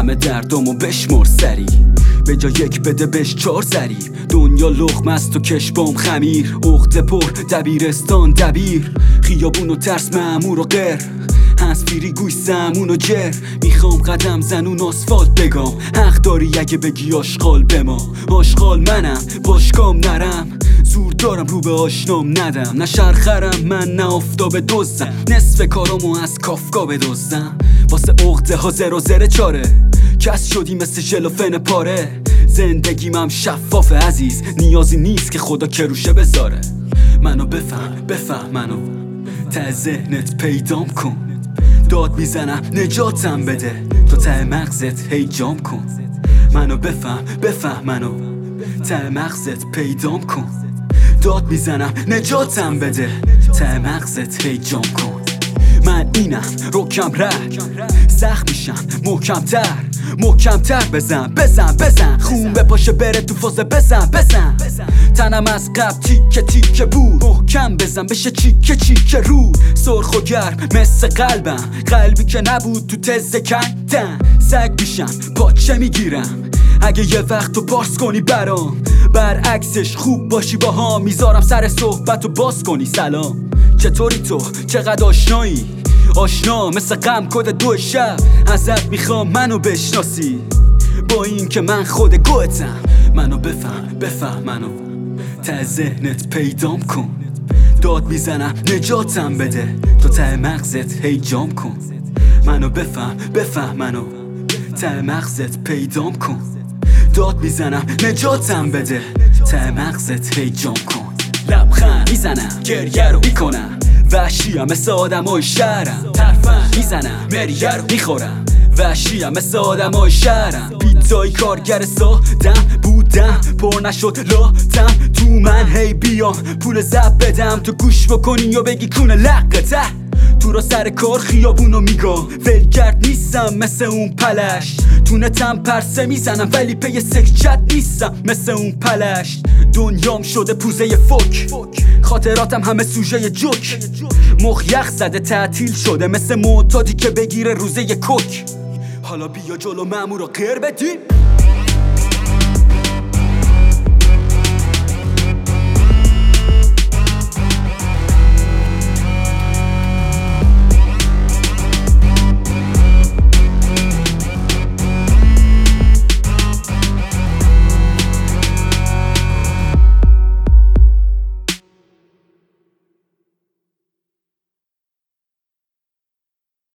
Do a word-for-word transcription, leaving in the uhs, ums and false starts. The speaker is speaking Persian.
همه دردامو بشمر سری، به جا یک بده بش چار سری. دنیا لقمه است و کشبام خمیر، عقده پر دبیرستان دبیر، خیابون و ترس مأمور و غیر، هنس فیری گوی سمون و جر. میخوام قدم زنون آسفالت بگم، حق داری اگه بگی آشغال به ما. آشغال منم باشگام نرم، زور دارم رو به آشنام ندم. نه شرخرم من نه آفتاب دزدم، نصف کارامو از کافکا بدزدم. واسه عقده ها زر و زر چاره، کس شدی مثل ژلوفن پاره. زندگیم هم شفاف عزیز، نیازی نیست که خدا کروشه بذاره. منو بفهم بفهم منو، ته ذهنت پیدام کن. داد میزنم نجاتم بده، تو ته مغزت هی جام کن. منو بفهم بفهم منو، ته مغزت پیدام کن. داد میزنم نجاتم بده، ته مغزت هی جام کن. من اینم رکم رک، سخت میشم محکمتر محکمتر. بزن بزن بزن، خون بپاشه بره تو فاز بزن بزن. تنم از قبل تیکه تیکه بود، محکم بزن بشه چیکه چیکه رو. سرخ و گرم مثل قلبم، قلبی که نبود تو تزه کندن. سگ میشم پاچه میگیرم اگه یه وقت تو پارس کنی برام. برعکسش خوب باشی با هم، میذارم سر صحبت و باز کنی سلام. چطوری تو چقدر آشنایی، آشنا مثل غم کد دو شب. ازت میخوام منو بشناسی، با این که من خود گوتم. منو بفهم بفهم منو، ته ذهنت پیدام کن. داد میزنم نجاتم بده، تو ته مغزت هی جام کن. منو بفهم بفهم منو، ته مغزت پیدام کن. داد میزنم نجاتم بده، ته مغزت هی جام کن. لبخند میزنم گریه رو میکنم، وحشیم مثل آدمای شهرم. ترفند میزنم مریه رو میخورم، وحشیم مثل آدمای شهرم. پیتزای کارگر سادم بودم، پر نشد لاتم تو من. هی بیام پول زب بدم، تو گوش بکنی یا بگی کونه لقته. تو را سر کار خیابونو میگم، ولگرد نیستم مثل اون پلش. تو نتم پرسه میزنم ولی پی سکچت نیستم مثل اون پلش. دنیام شده پوزه فک، خاطراتم همه سوژه جوک. مخ یخ زده تعطیل شده مثل معتادی که بگیره روزه کوک. حالا بیا جلو مأمور رو غیر بدیم،